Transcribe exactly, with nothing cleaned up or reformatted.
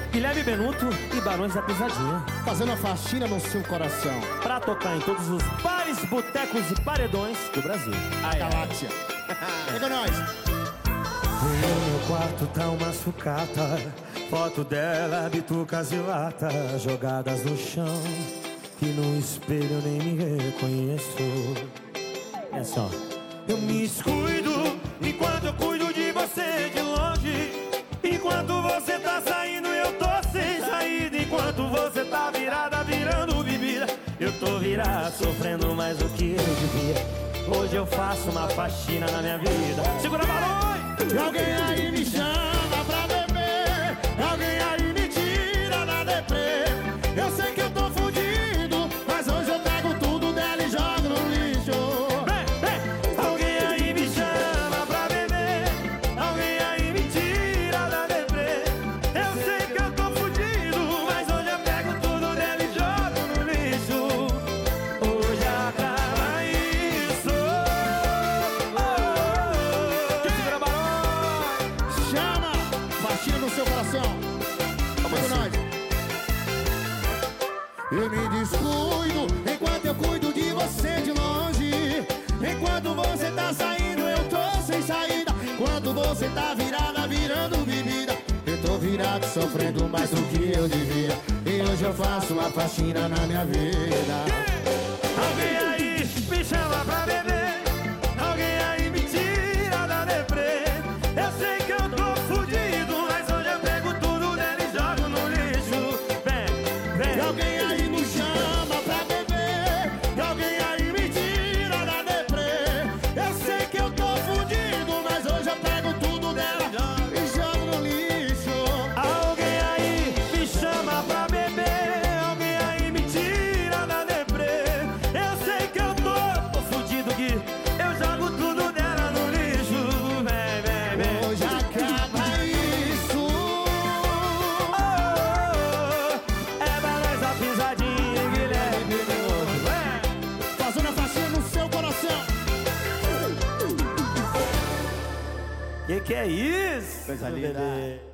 Guilherme Benuto e Barões da Pisadinha, fazendo a faxina no seu coração, pra tocar em todos os bares, botecos e paredões do Brasil. A galáxia. Pega nós. No meu quarto tá uma sucata, foto dela, bitucas e lata jogadas no chão, que no espelho nem me reconheço. É só. Eu me descuido enquanto eu cuido de você de longe. Enquanto você tá saindo, eu tô sem saída. Enquanto você tá virada, virando bebida, eu tô virado, sofrendo mais do que eu devia. Hoje eu faço uma faxina na minha vida. Segura a balões! Alguém aí me chama pra beber, alguém aí me tira da deprê. Eu sei que eu tô fudido, mas hoje eu pego tudo dela e jogo no lixo. Vem, vem! Alguém aí me chama pra beber, alguém aí me tira da deprê. Eu sei que eu tô fudido, mas hoje eu pego tudo dela e jogo no lixo. Hoje acaba isso. Oh, oh, oh. Segura a balões! Chama! Faxina no seu coração. Vamos nós. Eu me descuido enquanto eu cuido de você de longe. Enquanto você tá saindo, eu tô sem saída. Enquanto você tá virada, virando bebida, eu tô virado, sofrendo mais do que eu devia. E hoje eu faço uma faxina na minha vida. Alguém aí me chama pra beber, alguém aí me tira da deprê. Eu sei que eu tô fudido, mas hoje eu pego tudo dela e jogo no lixo. Vem, vem. E alguém aí me chama pra beber, e alguém aí me tira da deprê. Eu sei que eu tô fudido, mas hoje eu pego tudo dela e jogo no lixo. Alguém aí me chama pra beber, alguém aí me tira da deprê. Eu sei que eu tô, tô fudido, Gui, eu jogo tudo dela no lixo. Vem, vem, vem. Hoje acaba isso. Oh, oh, oh. É Barões da Pisadinha, Guilherme Benuto. Vem. Fazendo a faxina no seu coração. Que que é isso? Coisa linda. Bebê?